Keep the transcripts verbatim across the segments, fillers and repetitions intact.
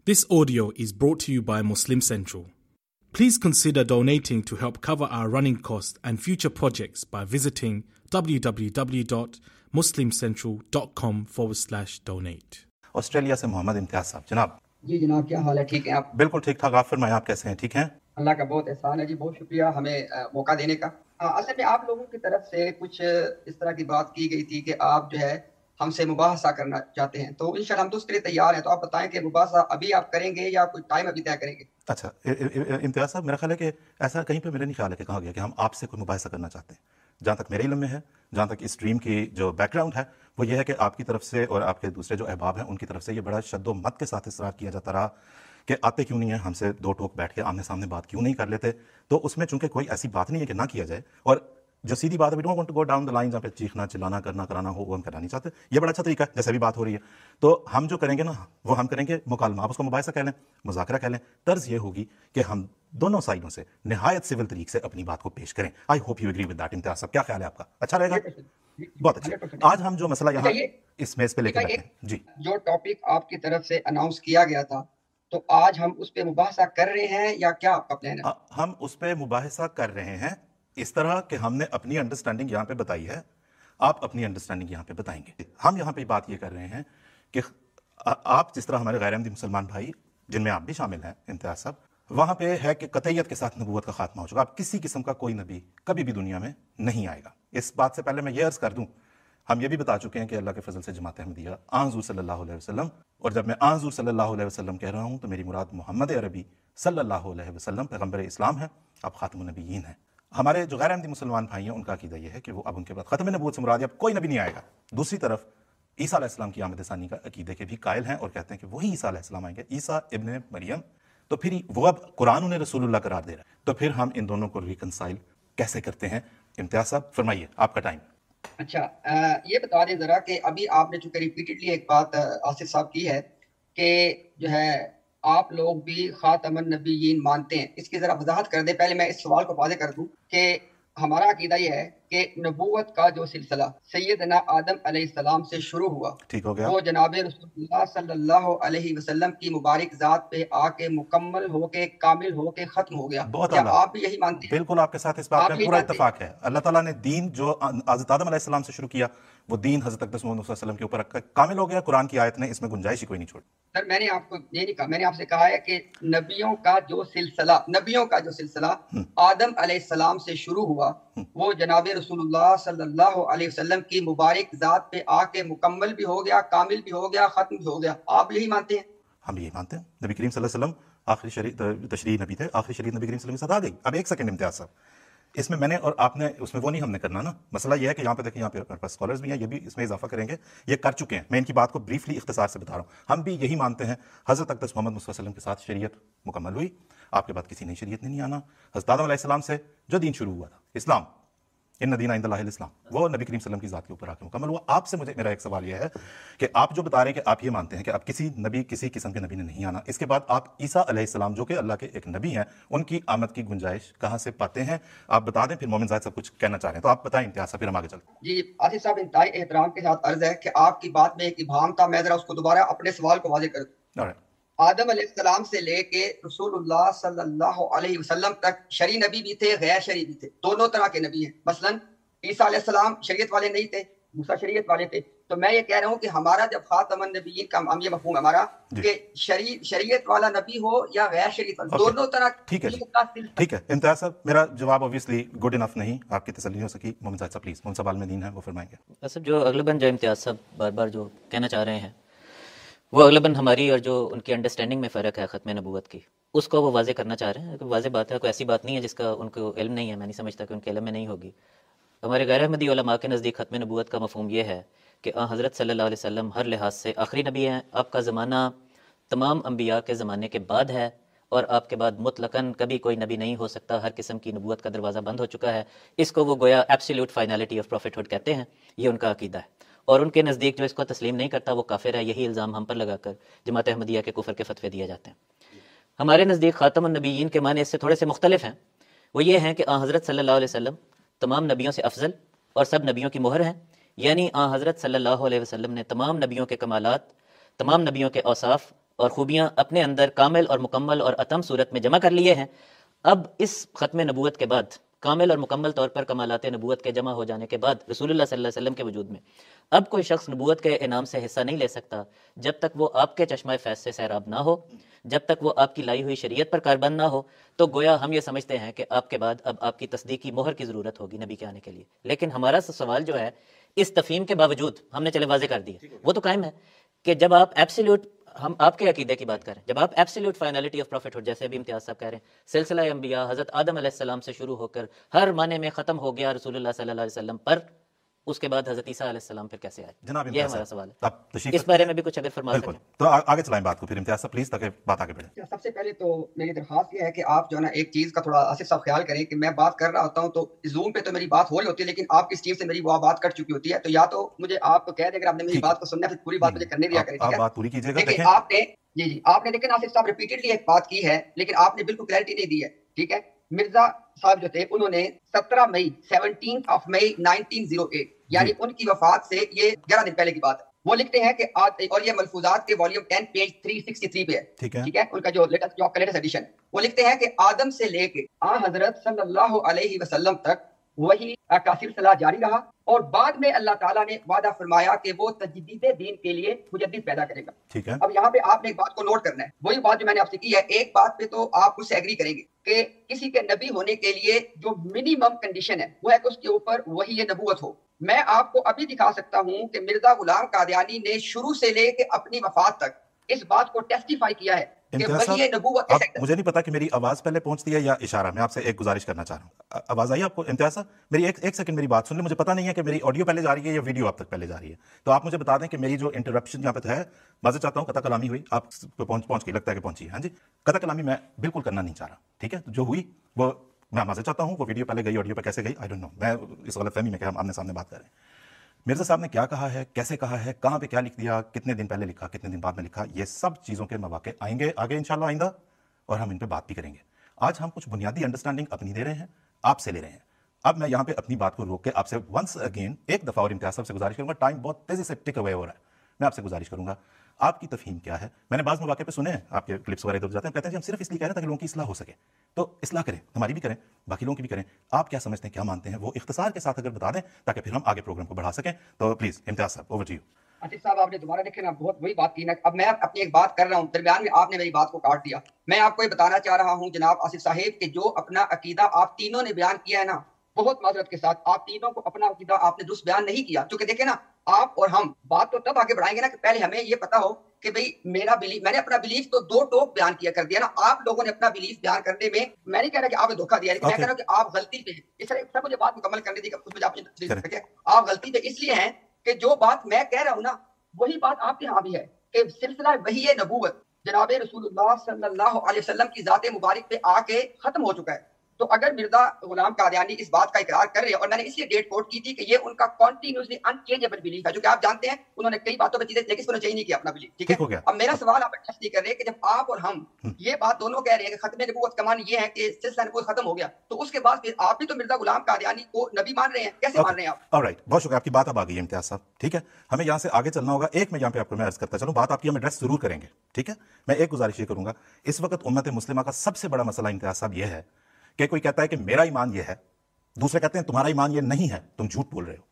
This audio is brought to you by Muslim Central. Please consider donating to help cover our running costs and future projects by visiting www.muslimcentral.com forward slash donate. Australia سے محمد امتیاز صاحب. جناب جی جناب کیا حال ہے؟ ٹھیک ہیں آپ؟ بالکل ٹھیک ٹھاک. آپ فرمائیں, آپ کیسے ہیں؟ ٹھیک ہیں؟ اللہ کا بہت احسان ہے جی, بہت شکریہ ہمیں موقع دینے کا. اصل میں آپ لوگوں کی طرف سے کچھ اس طرح کی بات کی گئی تھی کہ آپ جو ہے ہم سے مباحثہ کرنا چاہتے ہیں, تو انشاءاللہ ہم تو اس کے لیے تیار ہیں. تو آپ بتائیں کہ مباحثہ ابھی آپ کریں گے یا کوئی ٹائم ابھی طے کریں گے؟ اچھا امتیاز صاحب, میرا خیال ہے کہ ایسا کہیں پہ میرا نہیں خیال ہے کہ کہا گیا کہ ہم آپ سے کوئی مباحثہ کرنا چاہتے ہیں. جہاں تک میرے علم میں ہے, جہاں تک اس ٹریم کی جو بیک گراؤنڈ ہے وہ یہ ہے کہ آپ کی طرف سے اور آپ کے دوسرے جو احباب ہیں ان کی طرف سے یہ بڑا شد و مت کے ساتھ اصرار کیا جاتا رہا کہ آتے کیوں نہیں ہیں ہم سے دو ٹوک بیٹھ کے آمنے سامنے بات کیوں نہیں کر لیتے. تو اس میں چونکہ کوئی ایسی بات نہیں ہے کہ نہ کیا جائے, اور جو سیدھی بات ہے we don't want to go down the line جہاں پہ چیخنا چلانا کرنا کرانا ہو وہ ہم کرنا نہیں چاہتے. یہ بڑا اچھا طریقہ ہے جیسے بھی بات ہو رہی ہے. تو ہم جو کریں گے نا وہ ہم کریں گے مکالمہ, آپ اس کو مباحثہ کہہ لیں, مذاکرہ کہہ لیں. طرز یہ ہوگی کہ ہم دونوں سائڈوں سے نہایت سول طریقے سے اپنی بات کو پیش کریں. I hope you agree with that. Imtiaz صاحب کیا خیال ہے آپ کا؟ اچھا رہے گا؟ بہت اچھا. آج ہم جو مسئلہ یہاں اس میز پہ لے کے بیٹھے ہیں, جی جو ٹاپک آپ کی طرف سے اناؤنس کیا گیا تھا تو آج ہم اس پہ مباحثہ کر رہے ہیں یا کیا آپ کا پلان ہے؟ ہم اس پہ مباحثہ کر رہے ہیں اس طرح کہ ہم نے اپنی انڈرسٹینڈنگ یہاں پہ بتائی ہے, آپ اپنی انڈرسٹینڈنگ یہاں پہ بتائیں گے. ہم یہاں پہ بات یہ کر رہے ہیں کہ آپ جس طرح ہمارے غیر احمدی مسلمان بھائی جن میں آپ بھی شامل ہیں امتیاز صاحب, وہاں پہ ہے کہ قطعیت کے ساتھ نبوت کا خاتمہ ہو چکا. اب کسی قسم کا کوئی نبی کبھی بھی دنیا میں نہیں آئے گا. اس بات سے پہلے میں یہ عرض کر دوں, ہم یہ بھی بتا چکے ہیں کہ اللہ کے فضل سے جماعت احمدیہ آن حضور صلی اللہ علیہ وسلم, اور جب میں آن حضور صلی اللہ علیہ وسلم کہہ رہا ہوں تو میری مراد محمد عربی صلی اللہ علیہ وسلم پیغمبر اسلام ہے, اب خاتم النبیین ہیں. ہمارے جو غیر احمدی مسلمان بھائی ہیں ان کا عقیدہ یہ ہے کہ وہ اب ان کے بعد ختم نبوت سے مراد اب کوئی نبی نہیں آئے گا. دوسری طرف عیسیٰ علیہ السلام کی آمد ثانی کا عقیدے کے بھی قائل ہیں اور کہتے ہیں کہ وہی عیسیٰ علیہ السلام آئیں گے, عیسیٰ ابن مریم. تو پھر وہ اب قرآن انہیں رسول اللہ قرار دے رہا ہے, تو پھر ہم ان دونوں کو ریکنسائل کیسے کرتے ہیں؟ امتیاز صاحب فرمائیے, آپ کا ٹائم. اچھا یہ بتا دیں ذرا کہ ابھی آپ نے چونکہ ریپیٹڈلی ایک بات آصف صاحب کی ہے کہ جو ہے آپ لوگ بھی خاتم النبیین مانتے ہیں, اس کی ذرا وضاحت کر دیں. پہلے میں اس سوال کو واضح کر دوں کہ ہمارا عقیدہ یہ ہے کہ نبوت کا جو سلسلہ سیدنا آدم علیہ السلام سے شروع ہوا ٹھیک ہو گیا, وہ جناب رسول اللہ صلی اللہ علیہ وسلم کی مبارک ذات پہ آ کے مکمل ہو کے کامل ہو کے ختم ہو گیا. بہت کیا اعلیٰ, آپ بھی یہی مانتے ہیں؟ بالکل آپ کے ساتھ اس بات میں پورا اتفاق ہے. اللہ تعالیٰ نے دین جو حضرت آدم علیہ السلام سے شروع کیا وہ دین حضرت اقدس محمد صلی اللہ علیہ وسلم کے اوپر کامل ہو گیا. قرآن کی آیت نے اس میں گنجائش ہی کوئی نہیں چھوڑی. سر میں نے آپ کو یہ نہیں کہا, میں نے آپ سے کہا ہے کہ نبیوں کا جو سلسلہ نبیوں کا جو سلسلہ آدم علیہ السلام سے شروع ہوا وہ جناب رسول اللہ صلی اللہ علیہ وسلم کی مبارک ذات پہ آ کے مکمل بھی ہو گیا, کامل بھی ہو گیا, ختم بھی ہو گیا. آپ یہی مانتے ہیں؟ ہم یہی مانتے ہیں. نبی کریم صلی اللہ علیہ وسلم آخری شریعت تشریح نبی تھے, آخری شریعت نبی کریم صلی اللہ علیہ وسلم کے ساتھ آ گئی. اب ایک سیکنڈ امتیاز صاحب, اس میں میں نے اور آپ نے اس میں وہ نہیں ہم نے کرنا نا. مسئلہ یہ ہے کہ یہاں پہ دیکھیں, یہاں پہ ہمارے پاس اسکالرز بھی ہیں, یہ بھی اس میں اضافہ کریں گے, یہ کر چکے ہیں. میں ان کی بات کو بریفلی اختصار سے بتا رہا ہوں. ہم بھی یہی مانتے ہیں حضرت اقدس محمد صلی اللہ علیہ وسلم کے ساتھ شریعت مکمل ہوئی, آپ کے بعد کسی نئی شریعت نے نہیں آنا. حضرت آدم علیہ السلام سے جو دین شروع ہوا تھا اسلام, ان دین عند اللہ الاسلام, وہ نبی کریم صلی اللہ علیہ وسلم کی ذات کے اوپر آ کے مکمل ہوا. آپ سے مجھے میرا ایک سوال یہ ہے کہ آپ جو بتا رہے ہیں کہ آپ یہ مانتے ہیں کہ اب کسی نبی کسی قسم کے نبی نے نہیں آنا, اس کے بعد آپ عیسیٰ علیہ السلام جو کہ اللہ کے ایک نبی ہیں ان کی آمد کی گنجائش کہاں سے پاتے ہیں؟ آپ بتا دیں. پھر مومن زاہد صاحب کچھ کہنا چاہ رہے ہیں تو آپ بتائیں امتیاز صاحب, پھر ہم آگے چلتے ہیں. جی آصف صاحب انتہائی احترام کے ساتھ عرض ہے کہ آپ کی بات میں ایک ابہام تھا, میں ذرا اس کو دوبارہ اپنے سوال کو واضح کر دوں. آدم علیہ السلام سے لے کے رسول اللہ صلی اللہ علیہ وسلم تک شرعی نبی بھی تھے, غیر شرعی بھی تھے, دونوں طرح کے نبی ہیں. مثلا عیسیٰ علیہ السلام شریعت والے نہیں تھے, موسیٰ شریعت والے تھے. تو میں یہ کہہ رہا ہوں کہ ہمارا جب خاتم النبیین کا ہم یہ مفہوم ہمارا کہ شریعت والا نبی ہو یا غیر شریعت والا, دونوں طرح. ٹھیک ہے ٹھیک ہے امتیاز صاحب, میرا جواب اوبیسلی گڈ انف نہیں, آپ کی تسلی ہو سکی. محمد صاحب پلیز, محمد صاحب عالم دین ہیں وہ فرمائیں گے. اصل جو اغلباً جو امتیاز صاحب بار بار جو کہنا چاہ رہے ہیں وہ اغلباً ہماری اور جو ان کی انڈرسٹینڈنگ میں فرق ہے ختم نبوت کی, اس کو وہ واضح کرنا چاہ رہے ہیں. واضح بات ہے, کوئی ایسی بات نہیں ہے جس کا ان کو علم نہیں ہے. میں نہیں سمجھتا کہ ان کے علم میں نہیں ہوگی. ہمارے غیر احمدی علماء کے نزدیک ختم نبوت کا مفہوم یہ ہے کہ آن حضرت صلی اللہ علیہ وسلم ہر لحاظ سے آخری نبی ہیں. آپ کا زمانہ تمام انبیاء کے زمانے کے بعد ہے اور آپ کے بعد مطلقاً کبھی کوئی نبی نہیں ہو سکتا. ہر قسم کی نبوت کا دروازہ بند ہو چکا ہے. اس کو وہ گویا absolute finality of prophethood کہتے ہیں. یہ ان کا عقیدہ ہے, اور ان کے نزدیک جو اس کو تسلیم نہیں کرتا وہ کافر ہے. یہی الزام ہم پر لگا کر جماعت احمدیہ کے کفر کے فتوے دیے جاتے ہیں. ہمارے نزدیک خاتم النبیین کے معنی اس سے تھوڑے سے مختلف ہیں. وہ یہ ہیں کہ آن حضرت صلی اللہ علیہ وسلم تمام نبیوں سے افضل اور سب نبیوں کی مہر ہیں. یعنی آن حضرت صلی اللہ علیہ وسلم نے تمام نبیوں کے کمالات, تمام نبیوں کے اوصاف اور خوبیاں اپنے اندر کامل اور مکمل اور اتم صورت میں جمع کر لیے ہیں، اب اس ختم نبوت کے بعد کامل اور مکمل طور پر کمالات نبوت کے جمع ہو جانے کے بعد رسول اللہ صلی اللہ علیہ وسلم کے وجود میں اب کوئی شخص نبوت کے انعام سے حصہ نہیں لے سکتا جب تک وہ آپ کے چشمہ فیض سے سیراب نہ ہو، جب تک وہ آپ کی لائی ہوئی شریعت پر کاربند نہ ہو. تو گویا ہم یہ سمجھتے ہیں کہ آپ کے بعد اب آپ کی تصدیقی مہر کی ضرورت ہوگی نبی کے آنے کے لیے. لیکن ہمارا سوال جو ہے اس تفہیم کے باوجود ہم نے چلے واضح کر دیا، وہ تو قائم ہے کہ جب آپ ایبسلیوٹ، ہم آپ کے عقیدے کی بات کریں، جب آپ ایبسلیوٹ فائنلٹی آف پروفٹ، جیسے ابھی امتیاز صاحب کہہ رہے ہیں، سلسلہ انبیاء حضرت آدم علیہ السلام سے شروع ہو کر ہر معنی میں ختم ہو گیا رسول اللہ صلی اللہ علیہ وسلم پر، اس کے بعد حضرت عیسیٰ علیہ السلام پھر کیسے آئے؟ جناب یہ ہمارا سوال ہے، اس بارے میں بھی کچھ اگر فرما سکیں تو آگے چلائیں بات کو پھر امتیاز صاحب پلیز، تاکہ بات آگے بڑھے. سب سے پہلے تو میری درخواست یہ ہے کہ آپ جو ہے نا ایک چیز کا تھوڑا آصف صاحب خیال کریں کہ میں بات کر رہا ہوتا ہوں تو زوم پہ تو میری بات ہو رہی ہوتی ہے، لیکن آپ کس چیز سے میری وہ بات کر چکی ہوتی ہے، تو یا تو مجھے آپ کہہ دیں اگر آپ نے میری بات کو سننا ہے پھر پوری بات مجھے کرنے دیا کریں. آپ بات پوری کیجیے گا. دیکھیں آپ نے جی جی آپ نے لیکن آصف صاحب ریپیٹڈلی ایک بات کی ہے، لیکن آپ نے بالکل کلیئرٹی نہیں دی ہے. ٹھیک ہے، مرزا صاحب جو تھے انہوں نے سترہ مئی seventeen of May nineteen zero eight یعنی ان کی وفات سے یہ گیارہ دن پہلے کی بات ہے، وہ لکھتے ہیں کہ اور یہ ملفوظات کے والیوم ٹین پیج تین سو تڑسٹھ پہ ہے. ٹھیک ہے، ان کا جو لیٹسٹ جو لیٹسٹ ایڈیشن، وہ لکھتے ہیں کہ آدم سے لے کے آ حضرت صلی اللہ علیہ وسلم تک وہی کا سلسلہ جاری رہا، اور بعد میں اللہ تعالیٰ نے وعدہ فرمایا کہ وہ تجدید دین کے لیے مجدد پیدا کرے گا. ٹھیک ہے، اب یہاں پہ آپ نے ایک بات کو نوٹ کرنا ہے، وہی بات جو میں نے آپ سے کی ہے. ایک بات پہ تو آپ مجھ سے ایگری کریں گے کہ کسی کے نبی ہونے کے لیے جو منیمم کنڈیشن ہے وہ ہے کہ اس کے اوپر وحی نبوت ہو. میں آپ کو ابھی دکھا سکتا ہوں کہ مرزا غلام قادیانی نے شروع سے لے کے اپنی وفات تک اس بات کو ٹیسٹیفائی کیا ہے کہ وحی نبوت. مجھے نہیں پتا کہ میری آواز پہلے پہنچتی ہے یا اشارہ، میں آپ سے ایک گزارش کرنا چاہ رہا ہوں. آواز آئی آپ کو امتیاز صاحب؟ میری ایک ایک سیکنڈ میری بات سن لیں. مجھے پتا نہیں ہے کہ میری آڈیو پہلے جا رہی ہے یا ویڈیو آپ تک پہلے جا رہی ہے، تو آپ مجھے بتا دیں کہ میری جو انٹرپشن یہاں پہ ہے، معذرت چاہتا ہوں، قطع کلامی ہوئی آپ پہنچ پہنچ کے لگتا ہے کہ پہنچی ہے. ہاں جی، قطع کلامی میں بالکل کرنا نہیں چاہ رہا. ٹھیک ہے، جو ہوئی وہ میں معذرت چاہتا ہوں، وہ ویڈیو پہلے گئی، آڈیو پہ کیسے گئی آئی ڈونٹ نو، میں اس غلط فہمی میں کہ ہم آمنے سامنے بات کر رہے ہیں. مرزا صاحب نے کیا کہا ہے، کیسے کہا ہے، کہاں پہ کیا لکھ دیا، کتنے دن پہلے لکھا، کتنے دن بعد میں لکھا، یہ سب چیزوں کے مواقع آئیں گے آگے انشاءاللہ آئندہ، اور ہم ان پہ بات بھی کریں گے. آج ہم کچھ بنیادی انڈرسٹینڈنگ اپنی دے رہے ہیں، آپ سے لے رہے ہیں. اب میں یہاں پہ اپنی بات کو روک کے آپ سے ونس اگین ایک دفعہ اور امتیاز صاحب سے گزارش کروں گا، ٹائم بہت تیزی سے ٹک اوے ہو رہا ہے، میں آپ سے گزارش کروں گا آپ کی تفہیم کیا ہے. میں نے بعض مواقع پہ سنے ہیں آپ کے کلپس وغیرہ ادھر جاتے ہیں، کہتے ہیں کہ ہم صرف اس لیے کہہ رہے ہیں تاکہ لوگوں کی اصلاح ہو سکے. تو اصلاح کریں، ہماری بھی کریں، باقی لوگوں کی بھی کریں. آپ کیا سمجھتے ہیں، کیا مانتے ہیں، وہ اختصار کے ساتھ اگر بتا دیں تاکہ پھر ہم آگے پروگرام کو بڑھا سکیں. تو پلیز امتیاز صاحب اوور ٹو یو. آصف صاحب آپ نے دوبارہ دیکھیں نا بہت وہی بات کی نا. اب میں اپنی ایک بات کر رہا ہوں، درمیان میں آپ نے میری بات کو کاٹ دیا. میں آپ کو یہ بتانا چاہ رہا ہوں جناب آصف صاحب کہ جو اپنا عقیدہ آپ تینوں نے بیان کیا ہے نا، بہت معذرت کے ساتھ آپ تینوں کو اپنا عقیدہ آپ نے درست بیان نہیں کیا. کیونکہ دیکھیں نا، آپ اور ہم بات تو تب آگے بڑھائیں گے نا کہ پہلے ہمیں یہ پتا ہو کہ بھئی میرا بلیف، میں نے اپنا بلیف تو دو ٹوک بیان کیا کر دیا نا. آپ لوگوں نے اپنا بلیف بیان کرنے میں، میں نہیں کہہ رہا کہ آپ نے دھوکہ دیا، لیکن میں کہہ رہا ہوں کہ آپ غلطی پہ ہیں. اس طرح سب مجھے بات مکمل کرنے دی کہ اس میں آپ آپ غلطی پہ اس لیے ہیں کہ جو بات میں کہہ رہا ہوں نا وہی بات آپ کے ہاں بھی ہے کہ سلسلہ وحی نبوت جناب رسول اللہ صلی اللہ علیہ وسلم کی ذات مبارک پہ آ کے ختم ہو چکا ہے. تو اگر مرزا غلام قادیانی اس بات کا اقرار کر رہے ہیں، اور میں نے اس لیے ڈیٹ کوٹ کی تھی کہ یہ ان کا کنٹینیوسلی انچینجبل بلیف ہے، جو کہ آپ جانتے ہیں انہوں نے کئی باتوں پہ چیزیں لیکن چینج نہیں کیا اپنا بلیف. ٹھیک ہے، اب میرا سوال آپ ایڈجسٹ نہیں کر رہے کہ جب آپ اور ہم یہ بات دونوں کہہ رہے ہیں کہ ختم نبوت کا معنی یہ ہے کہ سلسلہ نبوت ختم ہو گیا، تو اس کے بعد پھر آپ بھی تو مرزا غلام قادیانی کو نبی مان رہے ہیں، کیسے مان رہے ہیں آپ؟ آلرائٹ، بہت شکریہ، آپ کی بات اب آ گئی ہے امتیاز صاحب. ٹھیک ہے، ہمیں یہاں سے آگے چلنا ہوگا. ایک میں یہاں پہ آپ کو میں عرض کرتا چلوں، بات آپ کی ہم ایڈریس ضرور کریں گے. ٹھیک ہے، میں ایک گزارش یہ کروں گا، اس وقت امت مسلمہ کا سب سے بڑا مسئلہ امتیاز صاحب یہ ہے کہ کوئی کہتا ہے کہ میرا ایمان یہ ہے، دوسرے کہتے ہیں تمہارا ایمان یہ نہیں ہے، تم جھوٹ بول رہے ہو.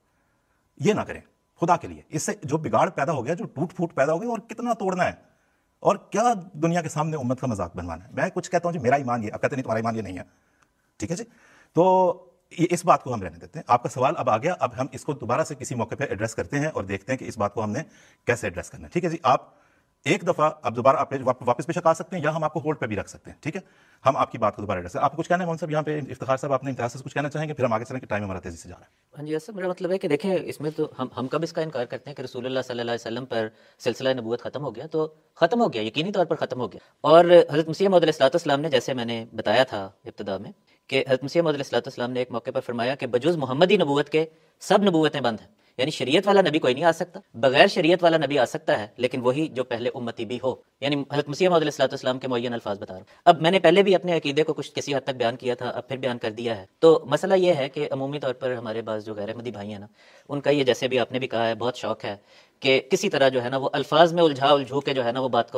یہ نہ کریں خدا کے لیے. اس سے جو بگاڑ پیدا ہو گیا، جو ٹوٹ پھوٹ پیدا ہو گئی، اور کتنا توڑنا ہے اور کیا دنیا کے سامنے امت کا مذاق بنوانا ہے. میں کچھ کہتا ہوں جی میرا ایمان یہ، اب کہتے نہیں تمہارا ایمان یہ نہیں ہے. ٹھیک ہے جی، تو اس بات کو ہم رہنے دیتے ہیں. آپ کا سوال اب آ گیا، اب ہم اس کو دوبارہ سے کسی موقع پہ ایڈریس کرتے ہیں اور دیکھتے ہیں کہ اس بات کو ہم نے کیسے ایڈریس کرنا ہے. ٹھیک ہے جی، آپ ایک دفعہ اب دوبارہ آپ واپس بے شک آ سکتے ہیں، یا ہم آپ کو ہولڈ پہ بھی رکھ سکتے ہیں. ٹھیک ہے، ہم آپ کی بات کو دوبارہ ایڈریس. آپ کو کچھ کہنا ہے صاحب یہاں پہ؟ افتخار صاحب آپ نے امتیاز سے کچھ کہنا چاہیں گے، پھر ہم آگے چلیں کہ ٹائم ہمارا تیزی سے جا رہا ہے. ہاں جی ایسا میرا مطلب ہے کہ دیکھیں اس میں تو ہم ہم کب اس کا انکار کرتے ہیں کہ رسول اللہ صلی اللہ علیہ وسلم پر سلسلہ نبوت ختم ہو گیا، تو ختم ہو گیا، یقینی طور پر ختم ہو گیا. اور حضرت مسیح موعود علیہ السلام نے، جیسے میں نے بتایا تھا ابتدا میں، کہ حضرت مسیح موعود علیہ السلام نے ایک موقع پر فرمایا کہ بجز محمدی نبوت کے سب نبوتیں بند ہیں. یعنی شریعت والا نبی کوئی نہیں آ سکتا، بغیر شریعت والا نبی آ سکتا ہے، لیکن وہی جو پہلے امتی بھی ہو. یعنی حضرت مسیح موعود علیہ السلام کے معین الفاظ بتا رہا ہوں. اب میں نے پہلے بھی اپنے عقیدے کو کچھ کسی حد تک بیان کیا تھا، اب پھر بیان کر دیا ہے. تو مسئلہ یہ ہے کہ عمومی طور پر ہمارے بعض جو غیر احمدی بھائی ہیں نا، ان کا یہ جیسے بھی آپ نے بھی کہا ہے بہت شوق ہے کہ کسی طرح جو ہے نا وہ الفاظ میں الجھا الجھو کے جو ہے نا وہ بات کو بس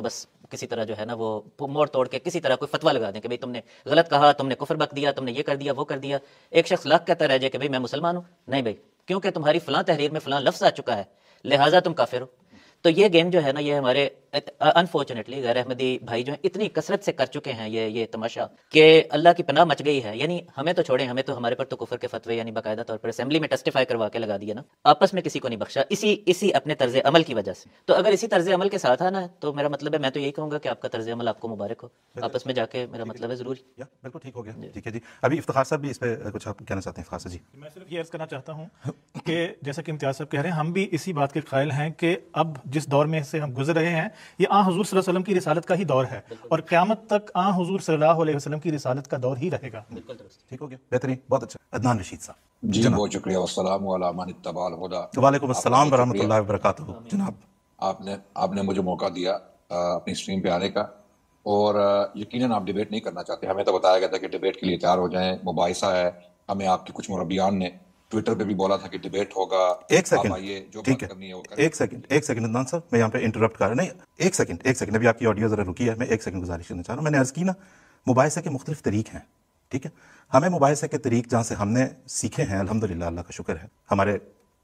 کسی طرح جو ہے نا وہ موڑ توڑ کے کسی طرح کوئی فتویٰ لگا دیں کہ بھئی تم نے غلط کہا، تم نے کفر بک دیا، تم نے یہ کر دیا وہ کر دیا. ایک شخص لاکھ کہتا رہ جائے کہ بھئی میں مسلمان ہوں، نہیں بھئی کیونکہ تمہاری فلاں تحریر میں فلاں لفظ آ چکا ہے لہٰذا تم کافر ہو. تو یہ گیم جو ہے نا یہ ہمارے انفارچونیٹلی غیر احمدی بھائی جو ہیں اتنی کثرت سے کر چکے ہیں یہ یہ تماشا کہ اللہ کی پناہ مچ گئی ہے. یعنی ہمیں تو چھوڑیں، ہمیں تو ہمارے پر تو کفر کے فتوے یعنی باقاعدہ طور پر اسمبلی میں ٹیسٹیفائی کروا کے لگا دیا نا، آپس میں کسی کو نہیں بخشا اسی اسی اپنے طرز عمل کی وجہ سے. تو اگر اسی طرز عمل کے ساتھ آنا ہے تو میرا مطلب ہے میں تو یہی کہوں گا کہ آپ کا طرز عمل آپ کو مبارک ہو، آپس میں جا کے میرا مطلب ہے ضروری. بالکل ٹھیک ہو گیا. ٹھیک ہے جی. ابھی افتخار صاحب بھی اس پہ کچھ آپ کہنا چاہتے ہیں؟ افتخار صاحب جی. میں صرف یہ عرض کرنا چاہتا ہوں کہ جیسا کہ امتیاز صاحب کہہ رہے ہیں ہم بھی اسی بات کے قائل ہیں کہ اب جس دور میں سے ہم گزر رہے ہیں یہ آن حضور صلی اللہ علیہ وسلم کی رسالت کا ہی دور ہے اور قیامت تک آن حضور صلی اللہ علیہ وسلم کی رسالت کا دور ہی رہے گا. ٹھیک ہو گیا، بہترین، بہت اچھا. عدنان رشید صاحب جی بہت شکریہ. والسلام علی من اتبع الہدی. وعلیکم السلام ورحمۃ اللہ وبرکاتہ. جناب آپ نے آپ نے مجھے موقع دیا اپنی اسٹریم پہ آنے کا، اور یقیناً آپ ڈیبیٹ نہیں کرنا چاہتے. ہمیں تو بتایا گیا تھا کہ ڈیبیٹ کے لیے تیار ہو جائیں، مباحثہ ہے. ہمیں آپ کے کچھ مربیان نے ٹویٹر پہ بھی بولا تھا کہ ڈیبیٹ ہوگا. ایک سیکنڈ ٹھیک ہے، ایک سیکنڈ ایک سیکنڈ عدنان صاحب میں یہاں پہ انٹرپٹ کر رہا نہیں ایک سیکنڈ ایک سیکنڈ ابھی آپ کی آڈیو ذرا رکی ہے. میں ایک سیکنڈ گزارش کرنا چاہ رہا ہوں. میں نے عرض کی نا مباحثے کے مختلف طریق ہیں، ٹھیک ہے. ہمیں مباحثے کے طریق جہاں سے ہم نے سیکھے ہیں الحمدللہ، اللہ کا شکر ہے، ہمارے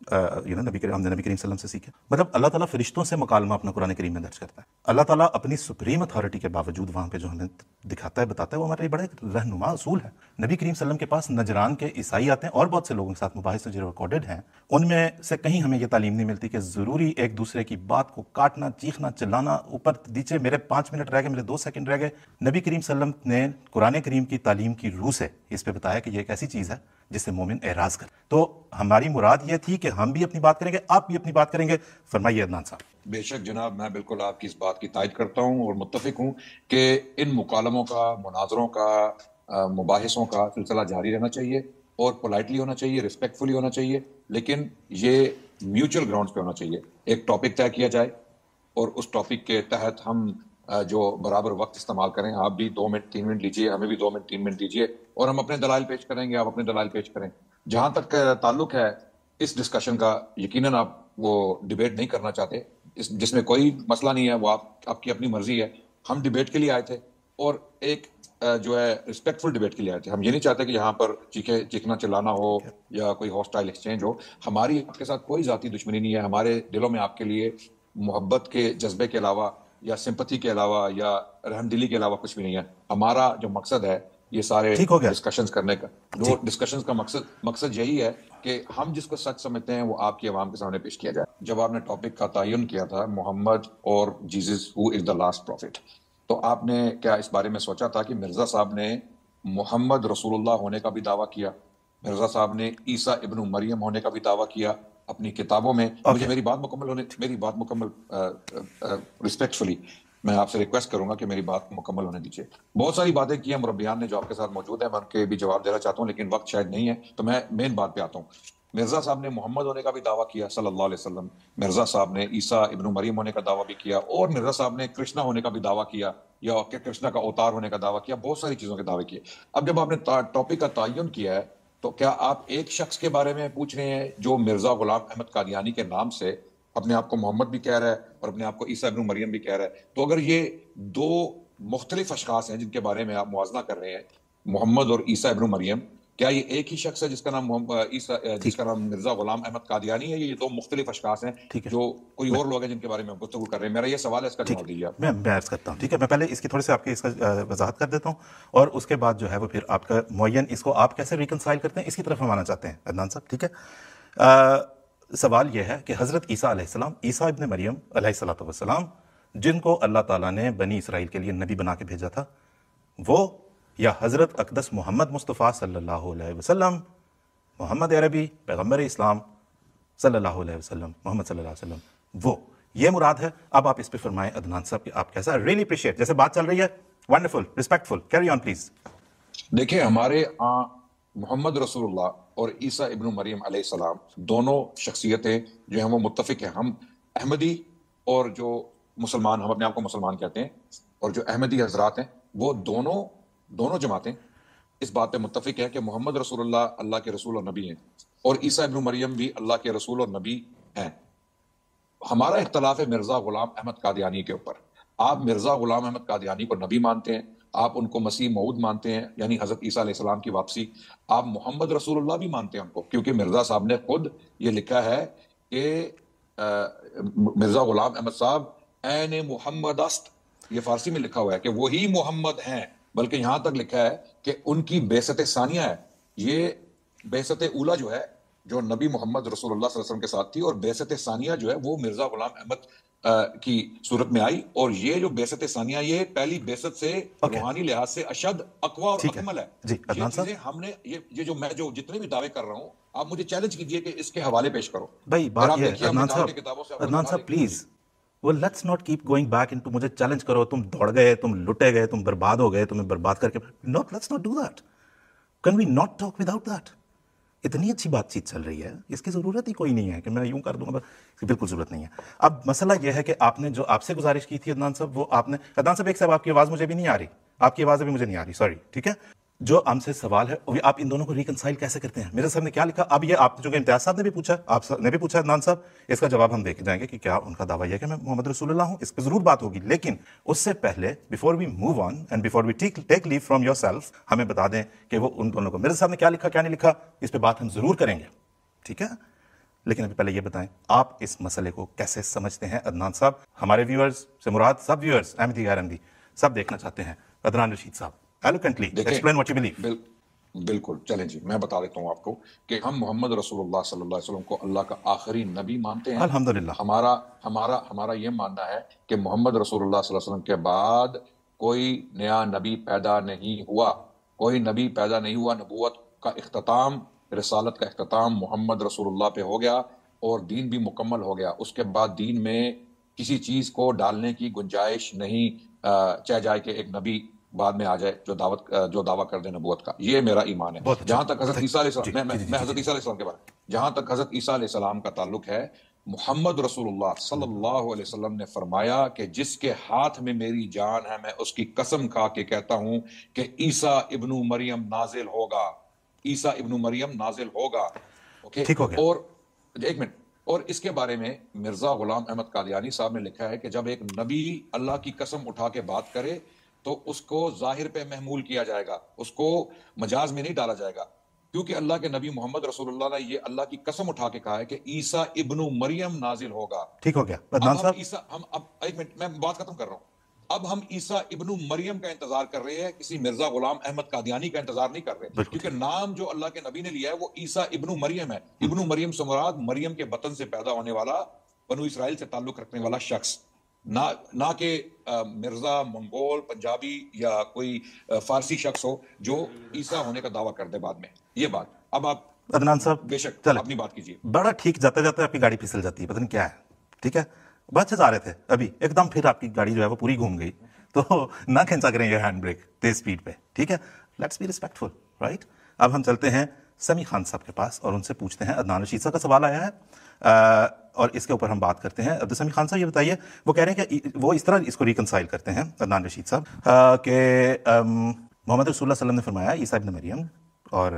یو نو نبی کریم ہم نے نبی کریم صلی اللہ علیہ وسلم سے سیکھے. مطلب اللہ تعالیٰ فرشتوں سے مکالمہ اپنا قرآن کریم میں درج کرتا ہے. اللہ تعالیٰ اپنی سپریم اتھارٹی کے باوجود وہاں پہ جو ہمیں دکھاتا ہے بتاتا ہے وہ ہمارے لیے بڑا ایک رہنما اصول ہے. نبی کریم صلی اللہ علیہ وسلم کے پاس نجران کے عیسائی آتے ہیں اور بہت سے لوگوں کے ساتھ مباحثے جو ریکارڈڈ ہیں ان میں سے کہیں ہمیں یہ تعلیم نہیں ملتی کہ ضروری ایک دوسرے کی بات کو کاٹنا، چیخنا، چلانا. اوپر دیجیے میرے پانچ منٹ رہ گئے، میرے دو سیکنڈ رہ گئے. نبی کریم صلی اللہ علیہ وسلم نے قرآن کریم کی تعلیم کی روح سے اس پہ بتایا کہ یہ ایک ایسی چیز ہے جس سے مومن اعراض کرے. تو ہماری مراد یہ تھی کہ ہم بھی اپنی بات کریں گے، آپ بھی اپنی بات کریں گے. فرمائیے عدنان صاحب. بے شک جناب، میں بالکل آپ کی اس بات کی تائید کرتا ہوں اور متفق ہوں کہ ان مکالموں کا، مناظروں کا، مباحثوں کا سلسلہ جاری رہنا چاہیے اور پولائٹلی ہونا چاہیے، ریسپیکٹفلی ہونا چاہیے، لیکن یہ میوچل گراؤنڈز پہ ہونا چاہیے. ایک ٹاپک طے کیا جائے اور اس ٹاپک کے تحت ہم جو برابر وقت استعمال کریں. آپ بھی دو منٹ تین منٹ لیجیے، ہمیں بھی دو منٹ تین منٹ دیجیے اور ہم اپنے دلائل پیش کریں گے، آپ اپنے دلائل پیش کریں. جہاں تک تعلق ہے اس ڈسکشن کا، یقیناً آپ وہ ڈیبیٹ نہیں کرنا چاہتے، اس جس میں کوئی مسئلہ نہیں ہے، وہ آپ آپ کی اپنی مرضی ہے. ہم ڈیبیٹ کے لیے آئے تھے اور ایک جو ہے رسپیکٹفل ڈیبیٹ کے لیے آئے تھے. ہم یہ نہیں چاہتے کہ یہاں پر چیخے چیخنا چلانا ہو یا کوئی ہاسٹائل ایکسچینج ہو. ہماری آپ کے ساتھ کوئی ذاتی دشمنی نہیں ہے. ہمارے دلوں میں آپ کے لیے محبت کے جذبے کے علاوہ یا سمپتھی کے علاوہ یا رحم دلی کے علاوہ کچھ بھی نہیں ہے. ہمارا جو مقصد ہے یہ سارے ڈسکشنز کرنے کا، جو ڈسکشنز کا مقصد مقصد یہی ہے کہ ہم جس کو سچ سمجھتے ہیں وہ آپ کی عوام کے سامنے پیش کیا جائے. جب آپ نے ٹاپک کا تعین کیا تھا محمد اور Jesus who is the last prophet, تو آپ نے کیا اس بارے میں سوچا تھا کہ مرزا صاحب نے محمد رسول اللہ ہونے کا بھی دعویٰ کیا، مرزا صاحب نے عیسیٰ ابن مریم ہونے کا بھی دعویٰ کیا اپنی کتابوں میں؟ مجھے میری بات مکمل ہونے میری بات مکمل رسپیکٹفلی میں آپ سے ریکویسٹ کروں گا کہ میری بات مکمل ہونے دیجیے. بہت ساری باتیں کی ہیں مربیان نے جو آپ کے ساتھ موجود ہیں، میں ان کے بھی جواب دینا چاہتا ہوں لیکن وقت شاید نہیں ہے، تو میں مین بات پہ آتا ہوں. مرزا صاحب نے محمد ہونے کا بھی دعویٰ کیا صلی اللہ علیہ وسلم، مرزا صاحب نے عیسیٰ ابن مریم ہونے کا دعویٰ بھی کیا، اور مرزا صاحب نے کرشنا ہونے کا بھی دعویٰ کیا یا کہ کرشنا کا اوتار ہونے کا دعویٰ کیا. بہت ساری چیزوں کے دعوے کیے. اب جب آپ نے ٹاپک کا تعین کیا ہے تو کیا آپ ایک شخص کے بارے میں پوچھ رہے ہیں جو مرزا غلام احمد قادیانی کے نام سے اپنے آپ کو محمد بھی کہہ رہا ہے اور اپنے آپ کو عیسیٰ ابن مریم بھی کہہ رہا ہے؟ تو اگر یہ دو مختلف اشخاص ہیں جن کے بارے میں آپ موازنہ کر رہے ہیں، محمد اور عیسیٰ ابن مریم، کیا یہ ایک ہی شخص ہے جس کا نام عیسیٰ جس کا نام مرزا غلام احمد قادیانی ہے؟ یہ دو مختلف اشخاص ہیں جو کوئی اور لوگ ہیں جن کے بارے میں گفتگو کر رہے ہیں؟ میرا یہ سوال ہے، اس کا جواب دیجیے آپ. میں میں عرض کرتا ہوں. ٹھیک ہے، میں پہلے اس کی تھوڑی سی آپ کی اس کا وضاحت کر دیتا ہوں اور اس کے بعد جو ہے وہ پھر آپ کا معین اس کو آپ کیسے ریکنسائل کرتے ہیں اس کی طرف ہم آنا چاہتے ہیں عدنان صاحب. ٹھیک ہے، سوال یہ ہے کہ حضرت عیسیٰ علیہ السلام، عیسیٰ ابن مریم علیہ الصلوۃ والسلام، جن کو اللہ تعالیٰ نے بنی اسرائیل کے لیے نبی بنا کے بھیجا تھا، وہ یا حضرت اقدس محمد مصطفیٰ صلی اللہ علیہ وسلم، محمد عربی پیغمبر اسلام صلی اللہ علیہ وسلم، محمد صلی اللہ علیہ وسلم، وہ یہ مراد ہے؟ اب آپ اس پہ فرمائیں عدنان صاحب کہ آپ کیسا. ریئلی اپریشیٹ، جیسے بات چل رہی ہے، wonderful, respectful, carry on please. دیکھیں، ہمارے محمد رسول اللہ اور عیسیٰ ابن مریم علیہ السلام دونوں شخصیتیں جو ہیں وہ متفق ہیں. ہم احمدی اور جو مسلمان، ہم اپنے آپ کو مسلمان کہتے ہیں، اور جو احمدی حضرات ہیں وہ دونوں دونوں جماعتیں اس بات پہ متفق ہے کہ محمد رسول اللہ اللہ کے رسول اور نبی ہیں اور عیسیٰ ابن مریم بھی اللہ کے رسول اور نبی ہیں. ہمارا اختلاف ہے مرزا غلام احمد قادیانی کے اوپر. آپ مرزا غلام احمد قادیانی کو نبی مانتے ہیں، آپ ان کو مسیح موعود مانتے ہیں یعنی حضرت عیسیٰ علیہ السلام کی واپسی، آپ محمد رسول اللہ بھی مانتے ہیں ان کو، کیونکہ مرزا صاحب نے خود یہ لکھا ہے کہ مرزا غلام احمد صاحب عین محمد است، یہ فارسی میں لکھا ہوا ہے کہ وہی محمد ہیں، بلکہ یہاں تک لکھا ہے کہ ان کی بعثت ثانیہ ہے، یہ بعثت اولا جو ہے جو نبی محمد رسول اللہ صلی اللہ علیہ وسلم کے ساتھ تھی، اور بعثت ثانیہ جو ہے وہ مرزا غلام احمد کی صورت میں آئی، اور یہ جو بعثت ثانیہ یہ پہلی بعثت سے روحانی لحاظ سے اشد اقوی اور اکمل ہے۔ جی عدنان صاحب، ہم نے یہ جو میں جو جتنے بھی دعوے کر رہا ہوں آپ مجھے چیلنج کیجئے کہ اس کے حوالے پیش کرو۔ بھائی بات یہ ہے عدنان صاحب، عدنان صاحب پلیز وہ let's not keep going back into مجھے چیلنج کرو، تم دوڑ گئے، تم لٹے گئے، تم برباد ہو گئے، تمہیں برباد کر کے not let's not do that, can we not talk without that? اتنی اچھی بات چیت چل رہی ہے، اس کی ضرورت ہی کوئی نہیں ہے کہ میں یوں کر دوں گا، اس کی بالکل ضرورت نہیں ہے۔ اب مسئلہ یہ ہے کہ آپ نے جو آپ سے گزارش کی تھی عدنان صاحب، وہ آپ نے عدنان صاحب ایک صاحب آپ کی آواز مجھے بھی نہیں آ رہی، آپ کی آواز ابھی مجھے نہیں آ رہی، سوری، ٹھیک ہے، جو ہم سے سوال ہے آپ ان دونوں کو ریکنسائل کیسے کرتے ہیں؟ میرے صاحب نے کیا لکھا، اب یہ آپ جو کہ امتیاز صاحب نے بھی پوچھا، آپ نے بھی پوچھا عدنان صاحب، اس کا جواب ہم دیکھ جائیں گے کہ کیا ان کا دعویٰ یہ ہے کہ میں محمد رسول اللہ ہوں، اس پہ ضرور بات ہوگی، لیکن اس سے پہلے before we move on and before we take leave from yourself, ہمیں بتا دیں کہ وہ ان دونوں کو میرے صاحب نے کیا لکھا کیا نہیں لکھا، اس پہ بات ہم ضرور کریں گے، ٹھیک ہے؟ لیکن ابھی پہلے یہ بتائیں آپ اس مسئلے کو کیسے سمجھتے ہیں عدنان صاحب؟ ہمارے ویورز سے مراد سب ویورز، احمدی غیر احمدی سب دیکھنا چاہتے ہیں، عدنان رشید صاحب eloquently explain what you believe. بالکل چلیں جی، میں بتا دیتا ہوں آپ کو کہ ہم محمد رسول اللہ صلی اللہ علیہ وسلم کو اللہ کا آخری نبی مانتے ہیں الحمدللہ۔ ہمارا ہمارا ہمارا یہ ماننا ہے کہ محمد رسول اللہ صلی اللہ علیہ وسلم کے بعد کوئی نیا نبی پیدا نہیں ہوا، کوئی نبی پیدا نہیں ہوا، نبوت کا اختتام، رسالت کا اختتام محمد رسول اللہ پہ ہو گیا اور دین بھی مکمل ہو گیا، اس کے بعد دین میں کسی چیز کو ڈالنے کی گنجائش نہیں، چاہے جائے کہ ایک نبی بعد میں آ جائے جو دعوت جو دعویٰ کر دے نبوت کا، یہ میرا ایمان ہے۔ جہاں تک حضرت عیسیٰ علیہ السلام، میں میں حضرت عیسیٰ علیہ السلام کے بارے میں جہاں تک حضرت عیسیٰ علیہ السلام کا تعلق ہے، محمد رسول اللہ صلی اللہ علیہ وسلم نے فرمایا کہ جس کے ہاتھ میں میری جان ہے میں اس کی قسم کھا کے کہتا ہوں کہ عیسیٰ ابن مریم نازل ہوگا، عیسیٰ ابن مریم نازل ہوگا، ٹھیک ہو گیا۔ اور ایک منٹ، اور اس کے بارے میں مرزا غلام احمد قادیانی صاحب نے لکھا ہے کہ جب ایک نبی اللہ کی قسم اٹھا کے بات کرے تو اس کو ظاہر پہ محمول کیا جائے گا، اس کو مجاز میں نہیں ڈالا جائے گا، کیونکہ اللہ کے نبی محمد رسول اللہ نے یہ اللہ کی قسم اٹھا کے کہا ہے کہ عیسیٰ ابن مریم نازل ہوگا۔ ٹھیک ہو گیا عدنان صاحب، عیسیٰ ہم اب ایک منٹ میں بات ختم کر رہا ہوں، اب ہم عیسیٰ ابن مریم کا انتظار کر رہے ہیں، کسی مرزا غلام احمد قادیانی کا انتظار نہیں کر رہے، کیونکہ نام جو اللہ کے نبی نے لیا ہے وہ عیسیٰ ابن مریم ہے۔ ابن مریم سے مراد مریم کے بطن سے پیدا ہونے والا، بنو اسرائیل سے تعلق رکھنے والا شخص، نہ نہ کہ مرزا منگول پنجابی یا کوئی فارسی شخص ہو جو عیسیٰ ہونے کا دعویٰ کر دے بعد میں۔ یہ بات اب آپ عدنان صاحب بے شک اپنی بات کیجیے۔ بڑا ٹھیک جاتے جاتے آپ کی گاڑی پھسل جاتی ہے، پتہ نہیں کیا ہے، ٹھیک ہے، بہت اچھے جا رہے تھے ابھی ایک دم پھر آپ کی گاڑی جو ہے وہ پوری گھوم گئی، تو نہ کھینچا کریں یہ ہینڈ بریک تیز سپیڈ پہ، ٹھیک ہے، لیٹس بی ریسپیکٹفل، رائٹ؟ اب ہم چلتے ہیں سمی خان صاحب کے پاس اور ان سے پوچھتے ہیں، عدنان رشید صاحب کا سوال آیا ہے اور اس کے اوپر ہم بات کرتے ہیں۔ عبد السمی خان صاحب یہ بتائیے، وہ کہہ رہے ہیں کہ وہ اس طرح اس کو ریکنسائل کرتے ہیں عدنان رشید صاحب کہ محمد رسول اللہ صلی اللہ علیہ وسلم نے فرمایا عیسیٰ ابن مریم، اور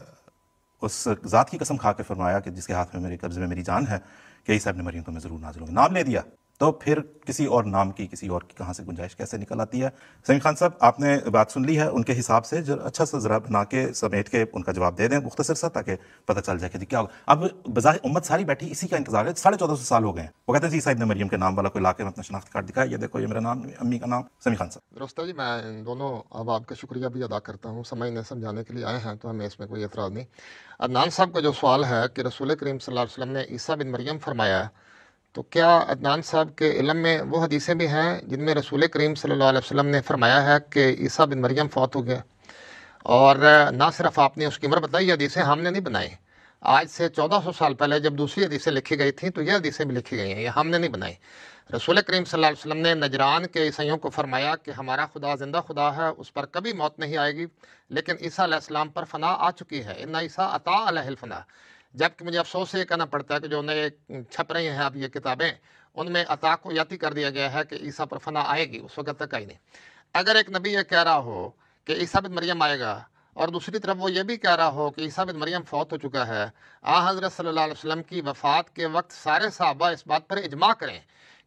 اس ذات کی قسم کھا کے فرمایا کہ جس کے ہاتھ میں میرے قبضے میں میری جان ہے کہ عیسیٰ ابن مریم تو میں ضرور نازل ہوں گا، نام لے دیا، تو پھر کسی اور نام کی کسی اور کی کہاں سے گنجائش کیسے نکل آتی ہے؟ سمی خان صاحب آپ نے بات سن لی ہے، ان کے حساب سے اچھا سا ذرا بنا کے سمیٹ کے ان کا جواب دے دیں مختصر سا، تاکہ پتہ چل جائے کہ کیا ہوگا۔ اب بظاہر امت ساری بیٹھی اسی کا انتظار ہے، ساڑھے چودہ سو سال ہو گئے ہیں، وہ کہتے ہیں عیسیٰ ابن مریم کے نام والا کوئی لا کے اپنا شناخت کارڈ دکھائے، یہ دیکھو یہ میرا نام، امی کا نام۔ سمی خان صاحب درست ہے جی، میں ان دونوں اب آپ کا شکریہ بھی ادا کرتا ہوں، سمجھنے سمجھانے کے لیے آئے ہیں تو ہمیں اس میں کوئی اعتراض نہیں۔ عدنان صاحب کا جو سوال ہے کہ رسول کریم صلی اللہ علیہ وسلم نے عیسیٰ بن مریم فرمایا ہے، تو کیا عدنان صاحب کے علم میں وہ حدیثیں بھی ہیں جن میں رسول کریم صلی اللہ علیہ وسلم نے فرمایا ہے کہ عیسیٰ بن مریم فوت ہو گیا؟ اور نہ صرف آپ نے اس کی عمر بتائی، یہ حدیثیں ہم نے نہیں بنائی، آج سے چودہ سو سال پہلے جب دوسری حدیثیں لکھی گئی تھیں تو یہ حدیثیں بھی لکھی گئی ہیں، یہ ہم نے نہیں بنائی۔ رسول کریم صلی اللہ علیہ وسلم نے نجران کے عیسائیوں کو فرمایا کہ ہمارا خدا زندہ خدا ہے، اس پر کبھی موت نہیں آئے گی، لیکن عیسیٰ علیہ السلام پر فنا آ چکی ہے، ان عیسیٰ عطا علیہ الفنا۔ جبکہ مجھے افسوس یہ کہنا پڑتا ہے کہ جو نئے چھپ رہی ہیں اب یہ کتابیں، ان میں عطا کو یاتی کر دیا گیا ہے کہ عیسیٰ پر فنا آئے گی، اس وقت تک آئی نہیں۔ اگر ایک نبی یہ کہہ رہا ہو کہ عیسیٰ بن مریم آئے گا، اور دوسری طرف وہ یہ بھی کہہ رہا ہو کہ عیسیٰ بن مریم فوت ہو چکا ہے، آن حضرت صلی اللہ علیہ وسلم کی وفات کے وقت سارے صحابہ اس بات پر اجماع کریں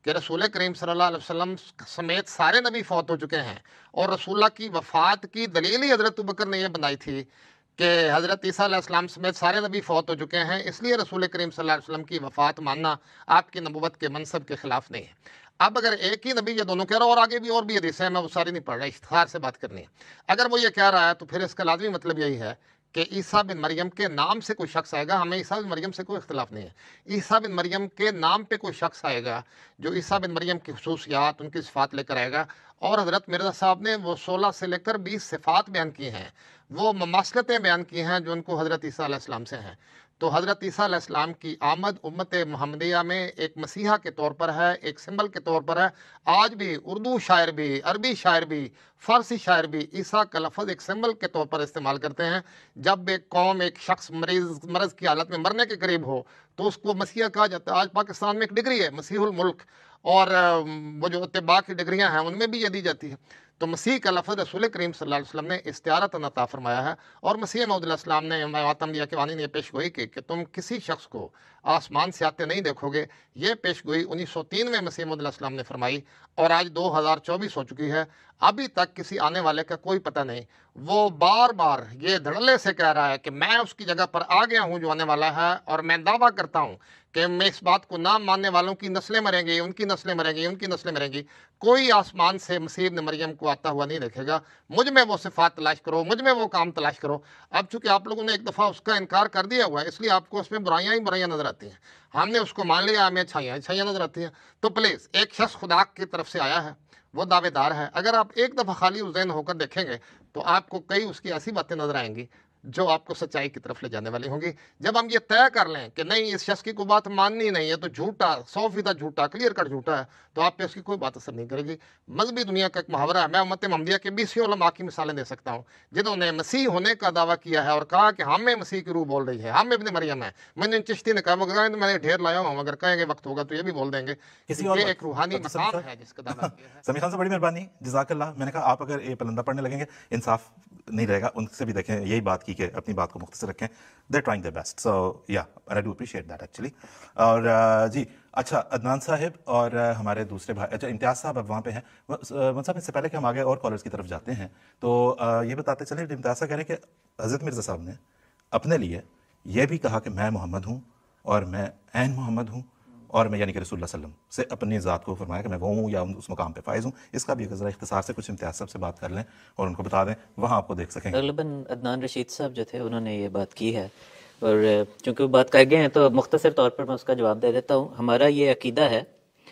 کہ رسول کریم صلی اللہ علیہ وسلم سمیت سارے نبی فوت ہو چکے ہیں، اور رسول اللہ کی وفات کی دلیل ہی حضرت ابوبکر نے یہ بنائی تھی کہ حضرت عیسیٰ علیہ السلام سمیت سارے نبی فوت ہو چکے ہیں، اس لیے رسول کریم صلی اللہ علیہ وسلم کی وفات ماننا آپ کی نبوت کے منصب کے خلاف نہیں ہے۔ اب اگر ایک ہی نبی یہ دونوں کہہ رہا ہے، اور آگے بھی اور بھی حدیثیں ہیں، میں وہ ساری نہیں پڑھ رہا، اختصار سے بات کرنی ہے، اگر وہ یہ کہہ رہا ہے تو پھر اس کا لازمی مطلب یہی ہے کہ عیسیٰ بن مریم کے نام سے کوئی شخص آئے گا۔ ہمیں عیسیٰ بن مریم سے کوئی اختلاف نہیں ہے، عیسیٰ بن مریم کے نام پہ کوئی شخص آئے گا جو عیسیٰ بن مریم کی خصوصیات، ان کی صفات لے کر آئے گا، اور حضرت مرزا صاحب نے وہ سولہ سے لے کر بیس صفات بیان کی ہیں، وہ مماثلتیں بیان کی ہیں جو ان کو حضرت عیسیٰ علیہ السلام سے ہیں۔ تو حضرت عیسیٰ علیہ السلام کی آمد امت محمدیہ میں ایک مسیحا کے طور پر ہے، ایک سمبل کے طور پر ہے۔ آج بھی اردو شاعر بھی، عربی شاعر بھی، فارسی شاعر بھی عیسیٰ کا لفظ ایک سمبل کے طور پر استعمال کرتے ہیں۔ جب ایک قوم، ایک شخص مریض مرض کی حالت میں مرنے کے قریب ہو تو اس کو مسیحا کہا جاتا ہے۔ آج پاکستان میں ایک ڈگری ہے مسیح الملک، اور وہ جو طباء کی ڈگریاں ہیں ان میں بھی یہ دی جاتی ہے۔ تو مسیح کا لفظ رسول کریم صلی اللہ علیہ وسلم نے استعارتاً عطا فرمایا ہے، اور مسیح موعود علیہ السلام نے ماتم دیا کہ وانی نے یہ پیش گوئی کی کہ تم کسی شخص کو آسمان سے آتے نہیں دیکھو گے۔ یہ پیش گوئی انیس سو تین میں مسیح موعود علیہ السلام نے فرمائی، اور آج دو ہزار چوبیس ہو چکی ہے، ابھی تک کسی آنے والے کا کوئی پتہ نہیں۔ وہ بار بار یہ دھڑلے سے کہہ رہا ہے کہ میں اس کی جگہ پر آ گیا ہوں جو آنے والا ہے، اور میں دعویٰ کرتا ہوں کہ میں اس بات کو نہ ماننے والوں کی نسلیں مریں گی، ان کی نسلیں مریں گی، ان کی نسلیں مریں گی۔ کوئی آسمان سے مسیح ابن مریم کو آتا ہوا نہیں دیکھے گا۔ مجھ میں وہ صفات تلاش کرو، مجھ میں وہ کام تلاش کرو۔ اب چونکہ آپ لوگوں نے ایک دفعہ اس کا انکار کر دیا ہوا ہے، اس لیے آپ کو اس میں برائیاں ہی برائیاں نظر آتی ہیں۔ ہم نے اس کو مان لیا، ہمیں اچھائیاں اچھائیاں نظر آتی ہیں۔ تو پلیز، ایک شخص خدا کی طرف سے آیا ہے، وہ دعوے دار ہے، اگر آپ ایک دفعہ خالی ذہن ہو کر دیکھیں گے تو آپ کو کئی اس کی ایسی باتیں نظر آئیں گی جو آپ کو سچائی کی طرف لے جانے والی ہوں گی۔ جب ہم یہ طے کر لیں کہ نہیں، اس شخص کی کوئی بات ماننی نہیں ہے، تو جھوٹا، سو فیصد جھوٹا، کلیئر کٹ جھوٹا ہے، تو آپ پہ اس کی کوئی بات اثر نہیں کرے گی۔ مذہبی دنیا کا ایک محاورہ ہے، میں امت محمدیہ کے بیسوں علماء کی مثالیں دے سکتا ہوں جنہوں نے مسیح ہونے کا دعویٰ کیا ہے اور کہا کہ ہم میں مسیح کی روح بول رہی ہے، ہم ابن مریم ہیں۔ میں نے چشتی نے کہا وہ کہا میں نے ڈھیر لایا ہوں، اگر کہیں گے وقت ہوگا تو یہ بھی بول دیں گے۔ یہ ایک روحانی مقام ہے جس کا دعویٰ کیا ہے۔ سمیع خان سے بڑی مہربانی، جزاک اللہ۔ میں نے کہا آپ اگر یہ پلندہ پڑھنے لگیں گے انصاف نہیں رہے گا، ان سے بھی دیکھیں یہی بات کی کہ اپنی بات کو مختصر رکھیں۔ They trying their best, so یا I do appreciate that actually. اور جی اچھا، عدنان صاحب اور ہمارے دوسرے بھائی، اچھا امتیاز صاحب اب وہاں پہ ہیں۔ من صاحب، اس سے پہلے کہ ہم آگے اور کالرز کی طرف جاتے ہیں تو یہ بتاتے چلیں، امتیاز صاحب کہہ رہے ہیں کہ حضرت مرزا صاحب نے اپنے لیے یہ بھی کہا کہ میں محمد ہوں اور میں عین محمد ہوں، اور میں یعنی کہ رسول اللہ صلی اللہ علیہ وسلم سے اپنی ذات کو فرمایا کہ میں وہ ہوں یا اس مقام پہ فائز ہوں۔ اس کا بھی ذرا اختصار سے کچھ امتیاز صاحب سے بات کر لیں اور ان کو بتا دیں، وہاں آپ کو دیکھ سکیں گے۔ غالباً عدنان رشید صاحب جو تھے انہوں نے یہ بات کی ہے، اور چونکہ وہ بات کر گئے ہیں تو مختصر طور پر میں اس کا جواب دے دیتا ہوں۔ ہمارا یہ عقیدہ ہے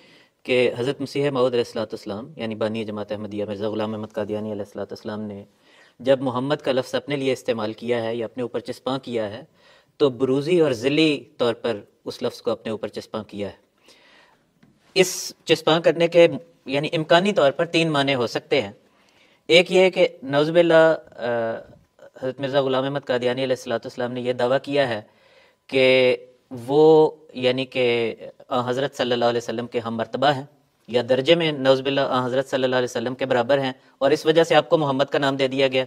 کہ حضرت مسیح موعود علیہ الصلوۃ والسلام یعنی بانی جماعت احمدیہ مرزا غلام احمد قادیانی علیہ الصلوۃ والسلام نے جب محمد کا لفظ اپنے لیے استعمال کیا ہے یا اپنے اوپر چسپاں کیا ہے تو بروزی اور ذلی طور پر اس لفظ کو اپنے اوپر چسپاں کیا ہے۔ اس چسپاں کرنے کے یعنی امکانی طور پر تین معنی ہو سکتے ہیں۔ ایک یہ ہے کہ نعوذ باللہ حضرت مرزا غلام احمد قادیانی علیہ الصلوۃ والسلام نے یہ دعویٰ کیا ہے کہ وہ یعنی کہ آن حضرت صلی اللہ علیہ وسلم کے ہم مرتبہ ہیں یا درجے میں نعوذ باللہ آن حضرت صلی اللہ علیہ وسلم کے برابر ہیں، اور اس وجہ سے آپ کو محمد کا نام دے دیا گیا۔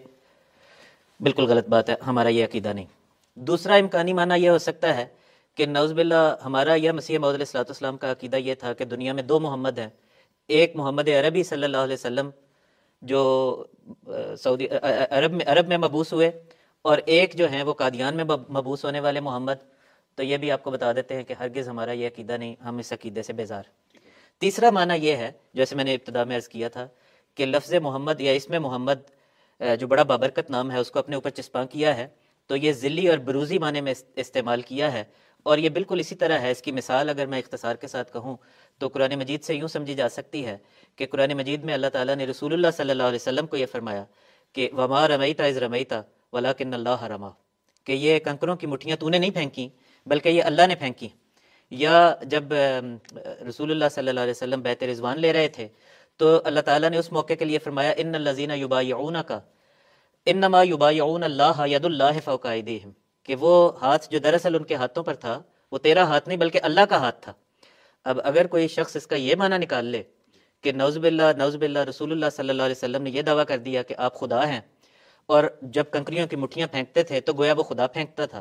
بالکل غلط بات ہے، ہمارا یہ عقیدہ نہیں۔ دوسرا امکانی معنی یہ ہو سکتا ہے کہ نعوذ باللہ ہمارا یا مسیح موعود علیہ الصلوۃ والسلام کا عقیدہ یہ تھا کہ دنیا میں دو محمد ہیں، ایک محمد عربی صلی اللہ علیہ وسلم جو سعودی عرب میں عرب میں مبعوث ہوئے، اور ایک جو ہیں وہ قادیان میں مبعوث ہونے والے محمد۔ تو یہ بھی آپ کو بتا دیتے ہیں کہ ہرگز ہمارا یہ عقیدہ نہیں، ہم اس عقیدے سے بیزار۔ تیسرا معنی یہ ہے، جیسے میں نے ابتدا میں عرض کیا تھا، کہ لفظ محمد یا اسم محمد جو بڑا بابرکت نام ہے اس کو اپنے اوپر چسپاں کیا ہے، تو یہ ذلی اور بروزی معنی میں استعمال کیا ہے، اور یہ بالکل اسی طرح ہے۔ اس کی مثال اگر میں اختصار کے ساتھ کہوں تو قرآن مجید سے یوں سمجھی جا سکتی ہے کہ قرآن مجید میں اللہ تعالیٰ نے رسول اللہ صلی اللہ علیہ وسلم کو یہ فرمایا کہ وما رمیت اذ رمیت ولکن اللہ رما، کہ یہ کنکروں کی مٹھیاں تو نے نہیں پھینکی بلکہ یہ اللہ نے پھینکی۔ یا جب رسول اللہ صلی اللہ علیہ وسلم بیت رضوان لے رہے تھے تو اللہ تعالیٰ نے اس موقع کے لیے فرمایا ان الذین یبایعونک انما یبایعون اللہ ید اللہ فوق ایدیہم، کہ وہ ہاتھ جو دراصل ان کے ہاتھوں پر تھا وہ تیرا ہاتھ نہیں بلکہ اللہ کا ہاتھ تھا۔ اب اگر کوئی شخص اس کا یہ معنی نکال لے کہ نعوذ باللہ نعوذ باللہ رسول اللہ صلی اللہ علیہ وسلم نے یہ دعویٰ کر دیا کہ آپ خدا ہیں، اور جب کنکریوں کی مٹھیاں پھینکتے تھے تو گویا وہ خدا پھینکتا تھا،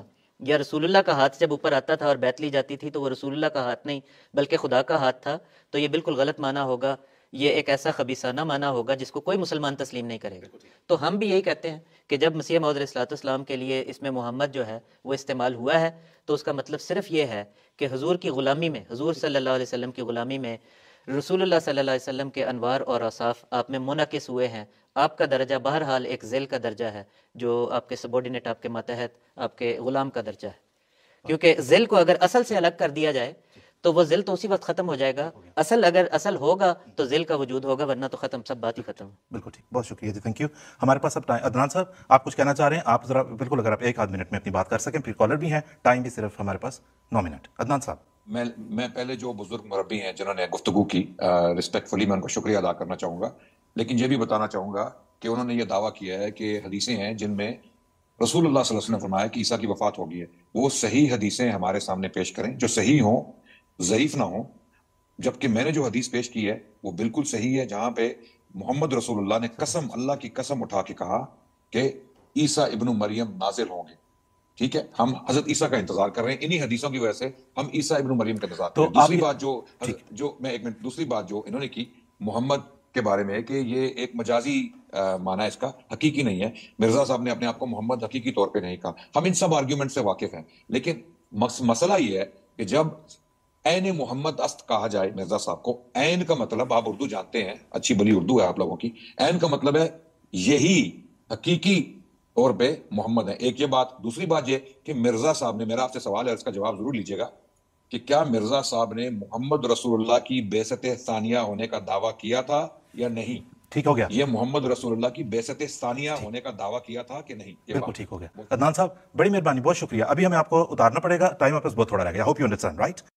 یا رسول اللہ کا ہاتھ جب اوپر آتا تھا اور بیعت لی جاتی تھی تو وہ رسول اللہ کا ہاتھ نہیں بلکہ خدا کا ہاتھ تھا، تو یہ بالکل غلط معنی ہوگا، یہ ایک ایسا خبیثانہ معنی ہوگا جس کو کوئی مسلمان تسلیم نہیں کرے گا۔ تو ہم بھی یہی کہتے ہیں کہ جب مسیح موعود علیہ الصلوۃ والسلام کے لیے اس میں محمد جو ہے وہ استعمال ہوا ہے تو اس کا مطلب صرف یہ ہے کہ حضور کی غلامی میں، حضور صلی اللہ علیہ وسلم کی غلامی میں رسول اللہ صلی اللہ علیہ وسلم کے انوار اور اوصاف آپ میں منعکس ہوئے ہیں۔ آپ کا درجہ بہرحال ایک ذیل کا درجہ ہے، جو آپ کے سبارڈینیٹ، آپ کے ماتحت، آپ کے غلام کا درجہ ہے، کیونکہ ذیل کو اگر اصل سے الگ کر دیا جائے تو وہ ذل تو اسی وقت ختم ہو جائے گا، اصل اگر اصل ہوگا تو ذل کا وجود ہوگا، ورنہ تو ختم، سب بات ہی ختم۔ بالکل ٹھیک، بہت شکریہ جی، تھینک یو۔ ہمارے پاس اب ٹائم، عدنان صاحب آپ کچھ کہنا چاہ رہے ہیں؟ آپ ذرا بالکل اگر آپ ایک آدھ منٹ میں اپنی بات کر سکیں، پھر کالر بھی ہیں، ٹائم بھی صرف ہمارے پاس نو منٹ۔ عدنان صاحب، میں میں پہلے جو بزرگ مربی ہیں جنہوں نے گفتگو کی، رسپیکٹفلی میں ان کو شکریہ ادا کرنا چاہوں گا، لیکن یہ بھی بتانا چاہوں گا کہ انہوں نے یہ دعویٰ کیا ہے کہ حدیثیں ہیں جن میں رسول اللہ صلی اللہ علیہ وسلم نے فرمایا کہ عیسیٰ کی وفات ہوگی ہے، وہ صحیح حدیثیں ہمارے سامنے پیش کریں جو صحیح ہوں، ضعیف نہ ہوں، جبکہ میں نے جو حدیث پیش کی ہے وہ بالکل صحیح ہے، جہاں پہ محمد رسول اللہ نے قسم، اللہ کی قسم اٹھا کے کہا کہ عیسیٰ ابن مریم نازل ہوں گے۔ ٹھیک ہے، ہم حضرت عیسیٰ کا انتظار کر رہے ہیں، انہی حدیثوں کی وجہ سے ہم عیسیٰ ابن مریم کا انتظار کر رہے ہیں۔ دوسری بات جو جو میں ایک منٹ دوسری بات جو انہوں نے کی محمد کے بارے میں کہ یہ ایک مجازی معنی ہے، اس کا حقیقی نہیں ہے۔ مرزا صاحب نے اپنے آپ کو محمد حقیقی طور پہ نہیں کہا، ہم ان سب آرگیومنٹ سے واقف ہیں، لیکن مسئلہ یہ ہے کہ جب عین محمد است کہا جائے مرزا صاحب کو، عین کا مطلب آپ اردو جانتے ہیں، اچھی بلی اردو ہے آپ لوگوں کی، عین کا مطلب ہے یہی حقیقی طور پہ محمد ہے۔ ایک یہ بات، دوسری بات یہ کہ مرزا صاحب نے، میرا آپ سے سوال ہے، اس کا جواب ضرور لیجیے گا کہ کیا مرزا صاحب نے محمد رسول اللہ کی بعثت ثانیہ ہونے کا دعویٰ کیا تھا یا نہیں؟ ٹھیک ہو گیا، یہ محمد رسول اللہ کی بعثت ثانیہ ہونے کا دعویٰ کیا تھا کہ نہیں؟ بالکل ٹھیک ہو گیا۔ عدنان صاحب بڑی مہربانی، بہت شکریہ۔ ابھی ہمیں آپ کو اتارنا پڑے گا، ٹائم آپ کے پاس بہت تھوڑا رہ گیا، ہوپ یو انڈرسٹینڈ رائٹ۔